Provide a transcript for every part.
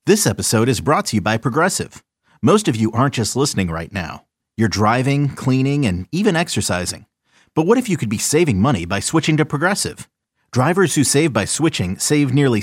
This episode is brought to you by Progressive. Most of you aren't just listening right now. You're driving, cleaning, and even exercising. But what if you could be saving money by switching to Progressive? Drivers who save by switching save nearly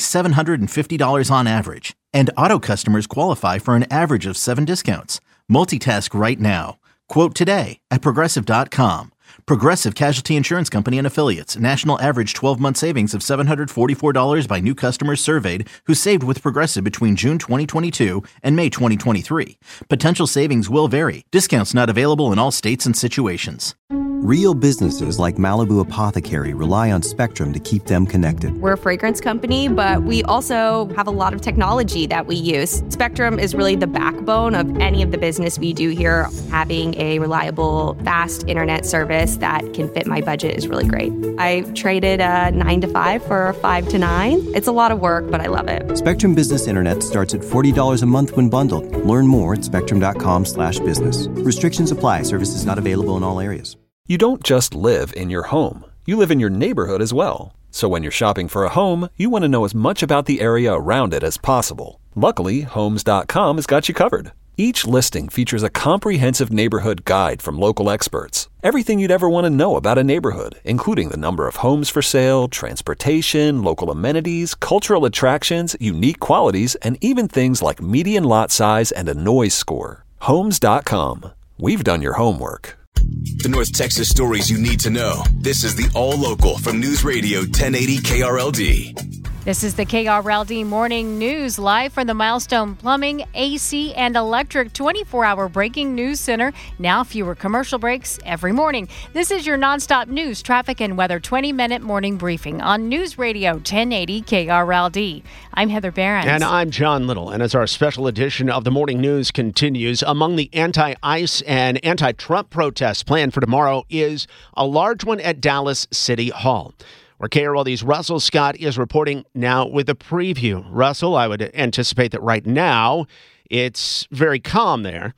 $750 on average. And auto customers qualify for an average of 7 discounts. Multitask right now. Quote today at Progressive.com. Progressive Casualty Insurance Company and Affiliates. National average 12-month savings of $744 by new customers surveyed who saved with Progressive between June 2022 and May 2023. Potential savings will vary. Discounts not available in all states and situations. Real businesses like Malibu Apothecary rely on Spectrum to keep them connected. We're a fragrance company, but we also have a lot of technology that we use. Spectrum is really the backbone of any of the business we do here. Having a reliable, fast internet service that can fit my budget is really great. I traded a 9 to 5 for a 5 to 9. It's a lot of work, but I love it. Spectrum Business Internet starts at $40 a month when bundled. Learn more at spectrum.com/business. Restrictions apply. Services not available in all areas. You don't just live in your home. You live in your neighborhood as well. So when you're shopping for a home, you want to know as much about the area around it as possible. Luckily, Homes.com has got you covered. Each listing features a comprehensive neighborhood guide from local experts. Everything you'd ever want to know about a neighborhood, including the number of homes for sale, transportation, local amenities, cultural attractions, unique qualities, and even things like median lot size and a noise score. Homes.com. We've done your homework. The North Texas stories you need to know. This is the All Local from News Radio 1080 KRLD. This is the KRLD Morning News, live from the Milestone Plumbing, AC, and Electric 24-hour breaking news center. Now fewer commercial breaks every morning. This is your nonstop news, traffic, and weather 20-minute morning briefing on News Radio 1080 KRLD. I'm Heather Behrens. And I'm John Little. And as our special edition of the morning news continues, among the anti-ICE and anti-Trump protests planned for tomorrow is a large one at Dallas City Hall, where KRLD's Russell Scott is reporting now with a preview. Russell, I would anticipate that right now it's very calm there.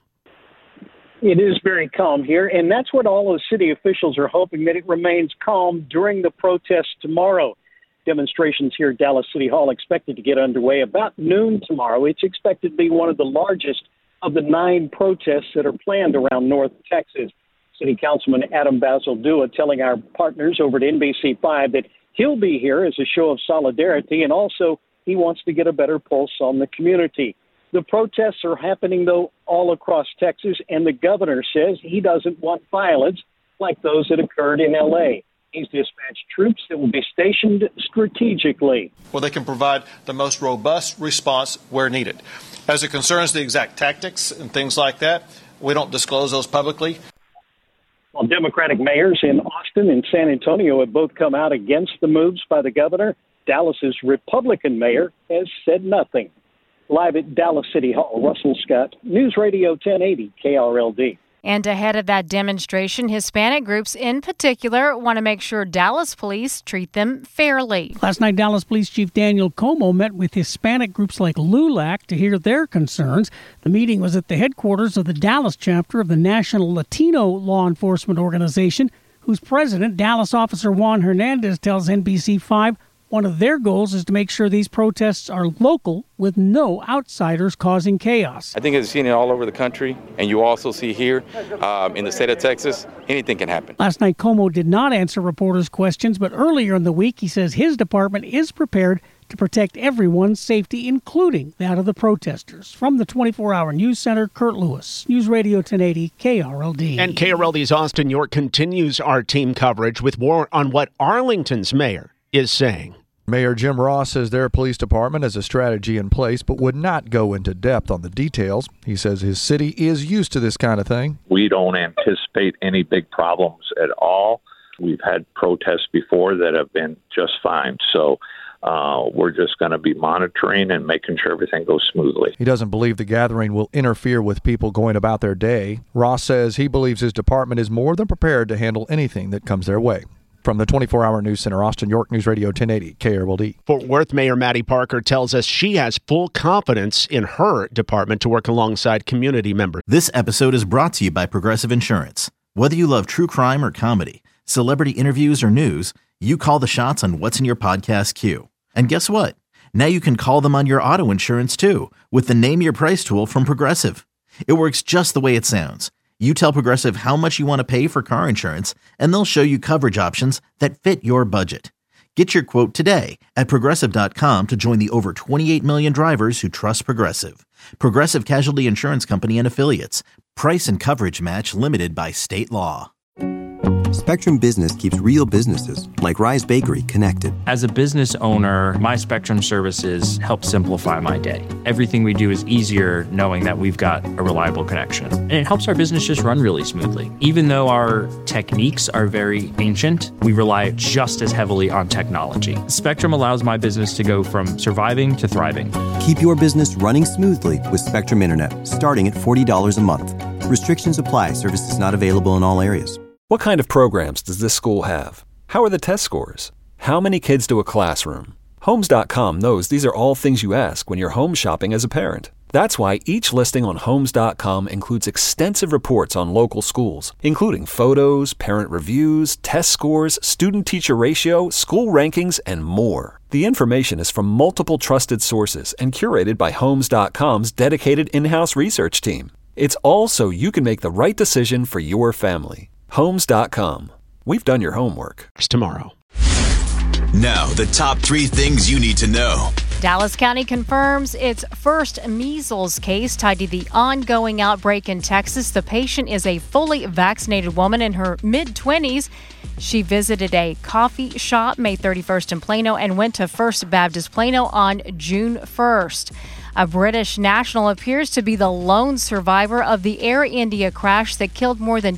It is very calm here, and that's what all those city officials are hoping, that it remains calm during the protests tomorrow. Demonstrations here at Dallas City Hall expected to get underway about noon tomorrow. It's expected to be one of the largest of the 9 protests that are planned around North Texas. City Councilman Adam Basildua telling our partners over at NBC5 that he'll be here as a show of solidarity, and also he wants to get a better pulse on the community. The protests are happening, though, all across Texas, and the governor says he doesn't want violence like those that occurred in L.A. He's dispatched troops that will be stationed strategically, where they can provide the most robust response where needed. As it concerns the exact tactics and things like that, we don't disclose those publicly. While Democratic mayors in Austin and San Antonio have both come out against the moves by the governor, Dallas's Republican mayor has said nothing. Live at Dallas City Hall, Russell Scott, News Radio 1080 KRLD. And ahead of that demonstration, Hispanic groups in particular want to make sure Dallas police treat them fairly. Last night, Dallas Police Chief Daniel Como met with Hispanic groups like LULAC to hear their concerns. The meeting was at the headquarters of the Dallas chapter of the National Latino Law Enforcement Organization, whose president, Dallas Officer Juan Hernandez, tells NBC5 one of their goals is to make sure these protests are local with no outsiders causing chaos. I think it's seen it all over the country, and you also see here in the state of Texas, anything can happen. Last night, Como did not answer reporters' questions, but earlier in the week, he says his department is prepared to protect everyone's safety, including that of the protesters. From the 24-hour news center, Kurt Lewis, News Radio 1080 KRLD. And KRLD's Austin York continues our team coverage with more on what Arlington's mayor is saying. Mayor Jim Ross says their police department has a strategy in place but would not go into depth on the details. He says his city is used to this kind of thing. We don't anticipate any big problems at all. We've had protests before that have been just fine. So we're just going to be monitoring and making sure everything goes smoothly. He doesn't believe the gathering will interfere with people going about their day. Ross says he believes his department is more than prepared to handle anything that comes their way. From the 24-hour news center, Austin York, News Radio 1080 KRLD. Fort Worth Mayor Maddie Parker tells us she has full confidence in her department to work alongside community members. This episode is brought to you by Progressive Insurance. Whether you love true crime or comedy, celebrity interviews or news, you call the shots on what's in your podcast queue. And guess what? Now you can call them on your auto insurance too with the Name Your Price tool from Progressive. It works just the way it sounds. You tell Progressive how much you want to pay for car insurance, and they'll show you coverage options that fit your budget. Get your quote today at Progressive.com to join the over 28 million drivers who trust Progressive. Progressive Casualty Insurance Company and Affiliates. Price and coverage match limited by state law. Spectrum Business keeps real businesses, like Rise Bakery, connected. As a business owner, my Spectrum services help simplify my day. Everything we do is easier knowing that we've got a reliable connection. And it helps our business just run really smoothly. Even though our techniques are very ancient, we rely just as heavily on technology. Spectrum allows my business to go from surviving to thriving. Keep your business running smoothly with Spectrum Internet, starting at $40 a month. Restrictions apply. Services not available in all areas. What kind of programs does this school have? How are the test scores? How many kids do a classroom? Homes.com knows these are all things you ask when you're home shopping as a parent. That's why each listing on Homes.com includes extensive reports on local schools, including photos, parent reviews, test scores, student-teacher ratio, school rankings, and more. The information is from multiple trusted sources and curated by Homes.com's dedicated in-house research team. It's all so you can make the right decision for your family. Homes.com. We've done your homework. Tomorrow. Now, the top 3 things you need to know. Dallas County confirms its first measles case tied to the ongoing outbreak in Texas. The patient is a fully vaccinated woman in her mid-20s. She visited a coffee shop May 31st in Plano and went to First Baptist Plano on June 1st. A British national appears to be the lone survivor of the Air India crash that killed more than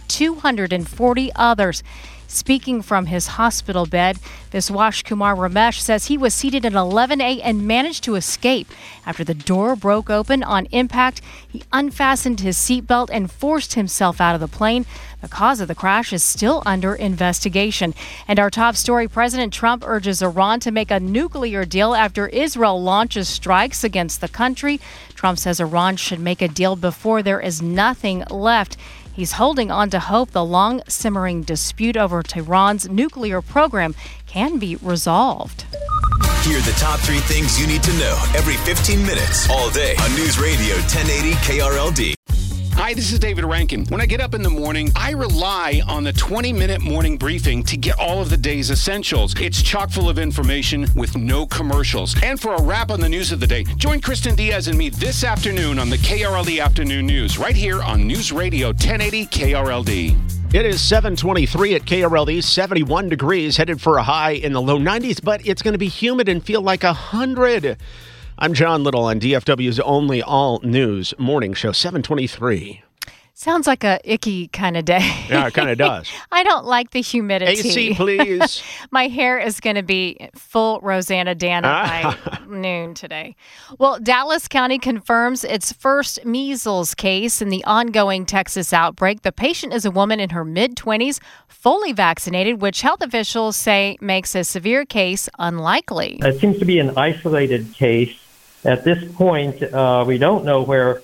240 others. Speaking from his hospital bed, Viswash Kumar Ramesh says he was seated in 11A and managed to escape. After the door broke open on impact, he unfastened his seatbelt and forced himself out of the plane. The cause of the crash is still under investigation. And our top story, President Trump urges Iran to make a nuclear deal after Israel launches strikes against the country. Trump says Iran should make a deal before there is nothing left. He's holding on to hope the long-simmering dispute over Tehran's nuclear program can be resolved. Hear the top 3 things you need to know every 15 minutes, all day on News Radio 1080 KRLD. Hi, this is David Rankin. When I get up in the morning, I rely on the 20-minute morning briefing to get all of the day's essentials. It's chock full of information with no commercials. And for a wrap on the news of the day, join Kristen Diaz and me this afternoon on the KRLD Afternoon News, right here on News Radio 1080 KRLD. It is 7:23 at KRLD, 71 degrees, headed for a high in the low 90s, but it's going to be humid and feel like 100. I'm John Little on DFW's only all-news morning show, 7:23. Sounds like a icky kind of day. Yeah, it kind of does. I don't like the humidity. AC, please. My hair is going to be full Rosanna Dana by noon today. Well, Dallas County confirms its first measles case in the ongoing Texas outbreak. The patient is a woman in her mid-20s, fully vaccinated, which health officials say makes a severe case unlikely. It seems to be an isolated case. At this point, we don't know where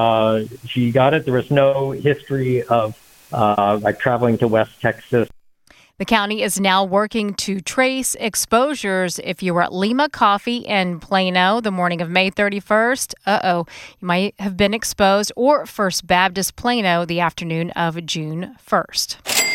she got it. There was no history of traveling to West Texas. The county is now working to trace exposures. If you were at Lima Coffee in Plano the morning of May 31st, you might have been exposed, or First Baptist Plano the afternoon of June 1st.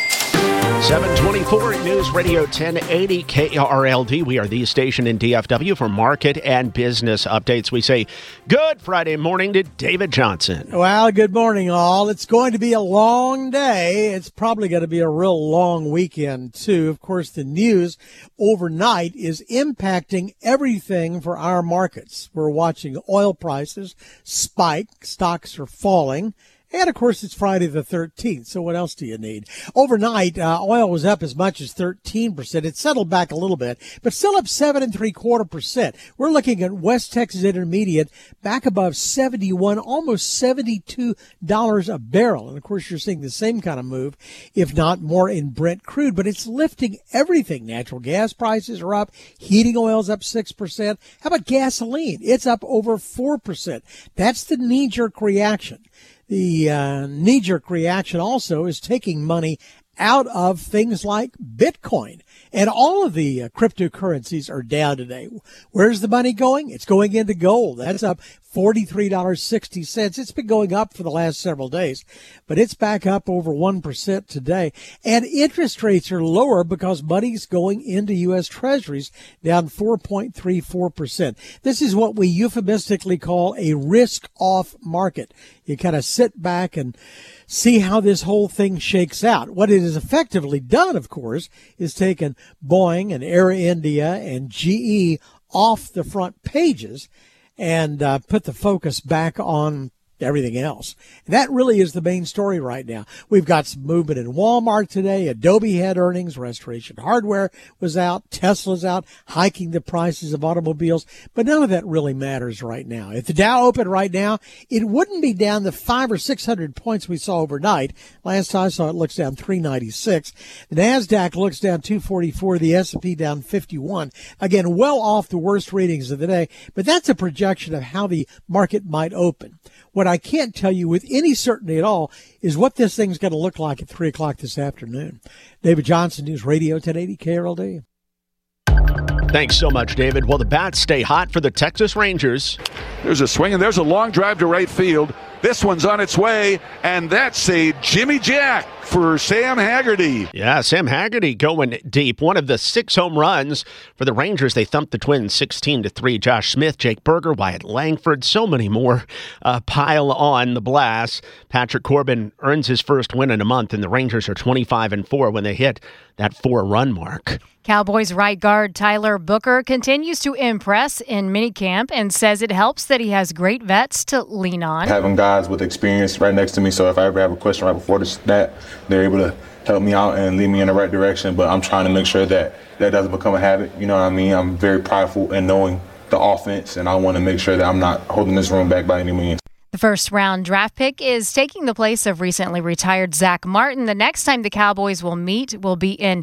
7:24 News Radio 1080 KRLD. We are the station in DFW for market and business updates. We say good Friday morning to David Johnson. Well, good morning, all. It's going to be a long day. It's probably going to be a real long weekend, too. Of course, the news overnight is impacting everything for our markets. We're watching oil prices spike. Stocks are falling. And, of course, it's Friday the 13th, so what else do you need? Overnight, oil was up as much as 13%. It settled back a little bit, but still up 7.75%. We're looking at West Texas Intermediate back above 71, almost $72 a barrel. And, of course, you're seeing the same kind of move, if not more, in Brent crude. But it's lifting everything. Natural gas prices are up. Heating oil's up 6%. How about gasoline? It's up over 4%. That's the knee-jerk reaction. The knee-jerk reaction also is taking money out of things like Bitcoin. And all of the cryptocurrencies are down today. Where's the money going? It's going into gold. That's up $43.60. It's been going up for the last several days, but it's back up over 1% today. And interest rates are lower because money's going into U.S. Treasuries, down 4.34%. This is what we euphemistically call a risk-off market. You kind of sit back and see how this whole thing shakes out. What it has effectively done, of course, is taken Boeing and Air India and GE off the front pages and put the focus back on everything else. And that really is the main story right now. We've got some movement in Walmart today. Adobe had earnings. Restoration Hardware was out. Tesla's out, hiking the prices of automobiles. But none of that really matters right now. If the Dow opened right now, it wouldn't be down the 500 or 600 points we saw overnight. Last I saw it looks down 396. The NASDAQ looks down 244. The S&P down 51. Again, well off the worst readings of the day. But that's a projection of how the market might open. What I can't tell you with any certainty at all is what this thing's going to look like at 3 o'clock this afternoon. David Johnson, News Radio 1080 KRLD. Thanks so much, David. Well, the bats stay hot for the Texas Rangers. There's a swing, and there's a long drive to right field. This one's on its way, and that's a Jimmy Jack for Sam Haggerty. Yeah, Sam Haggerty going deep. One of the 6 home runs for the Rangers. They thumped the Twins 16-3. Josh Smith, Jake Berger, Wyatt Langford, so many more pile on the Blast. Patrick Corbin earns his first win in a month, and the Rangers are 25-4 when they hit that 4-run mark. Cowboys right guard Tyler Booker continues to impress in minicamp and says it helps that he has great vets to lean on. Having guys with experience right next to me, so if I ever have a question right before the snap, they're able to help me out and lead me in the right direction. But I'm trying to make sure that that doesn't become a habit. You know what I mean? I'm very prideful in knowing the offense, and I want to make sure that I'm not holding this room back by any means. The first-round draft pick is taking the place of recently retired Zach Martin. The next time the Cowboys will meet will be in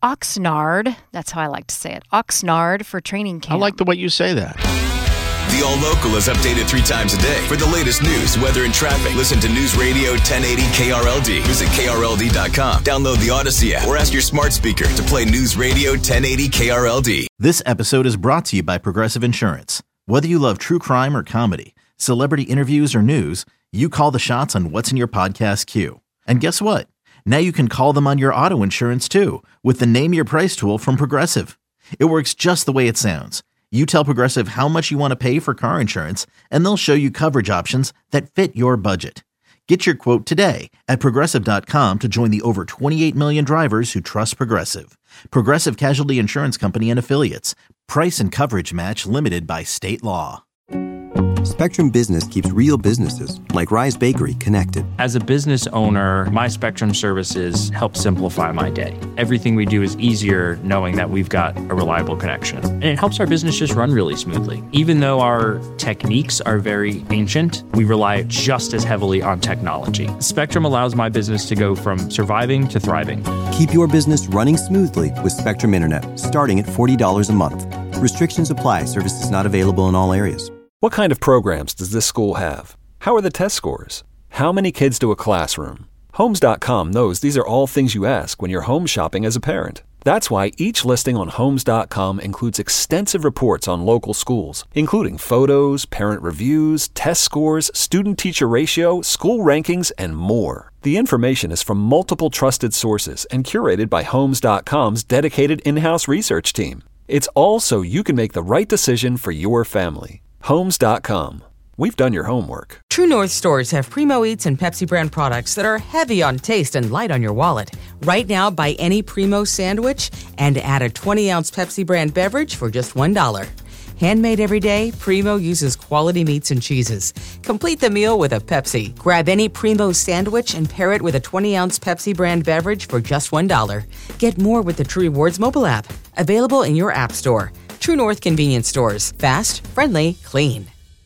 Oxnard. That's how I like to say it. Oxnard for training camp. I like the way you say that. The All Local is updated 3 times a day. For the latest news, weather, and traffic, listen to News Radio 1080 KRLD. Visit KRLD.com. Download the Odyssey app or ask your smart speaker to play News Radio 1080 KRLD. This episode is brought to you by Progressive Insurance. Whether you love true crime or comedy, celebrity interviews or news, you call the shots on what's in your podcast queue. And guess what? Now you can call them on your auto insurance too with the Name Your Price tool from Progressive. It works just the way it sounds. You tell Progressive how much you want to pay for car insurance, and they'll show you coverage options that fit your budget. Get your quote today at Progressive.com to join the over 28 million drivers who trust Progressive. Progressive Casualty Insurance Company and Affiliates. Price and coverage match limited by state law. Spectrum Business keeps real businesses, like Rise Bakery, connected. As a business owner, my Spectrum services help simplify my day. Everything we do is easier knowing that we've got a reliable connection. And it helps our business just run really smoothly. Even though our techniques are very ancient, we rely just as heavily on technology. Spectrum allows my business to go from surviving to thriving. Keep your business running smoothly with Spectrum Internet, starting at $40 a month. Restrictions apply. Services not available in all areas. What kind of programs does this school have? How are the test scores? How many kids do a classroom? Homes.com knows these are all things you ask when you're home shopping as a parent. That's why each listing on Homes.com includes extensive reports on local schools, including photos, parent reviews, test scores, student-teacher ratio, school rankings, and more. The information is from multiple trusted sources and curated by Homes.com's dedicated in-house research team. It's all so you can make the right decision for your family. Homes.com. We've done your homework. True North stores have Primo Eats and Pepsi brand products that are heavy on taste and light on your wallet. Right now, buy any Primo sandwich and add a 20-ounce Pepsi brand beverage for just $1. Handmade every day, Primo uses quality meats and cheeses. Complete the meal with a Pepsi. Grab any Primo sandwich and pair it with a 20-ounce Pepsi brand beverage for just $1. Get more with the True Rewards mobile app. Available in your app store. True North convenience stores. Fast, friendly, clean.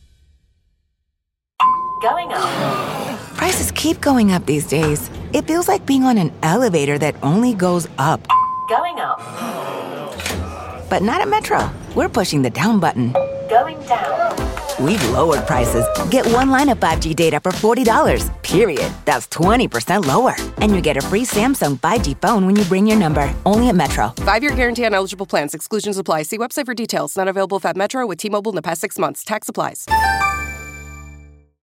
Going up. Prices keep going up these days. It feels like being on an elevator that only goes up. Going up. But not at Metro. We're pushing the down button. Going down. We've lowered prices. Get one line of 5G data for $40, period. That's 20% lower. And you get a free Samsung 5G phone when you bring your number. Only at Metro. 5-year guarantee on eligible plans. Exclusions apply. See website for details. Not available at Metro with T-Mobile in the past 6 months. Tax applies.